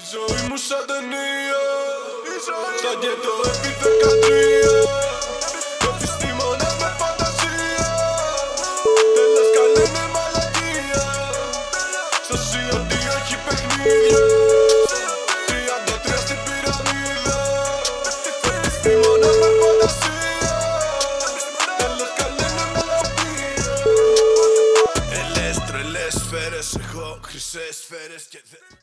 ζωή μου σαν ταινία, στα γκέτο επί 13. Επιστήμονες με φαντασία, τέλος καλή με μαλακία. Στο COD έχει παιχνίδια, 33 στην πυραμίδα. Επιστήμονες με φαντασία, τέλος καλή με μαλακία. Ελές τρελές σφαίρες, έχω χρυσές σφαίρες και δεν...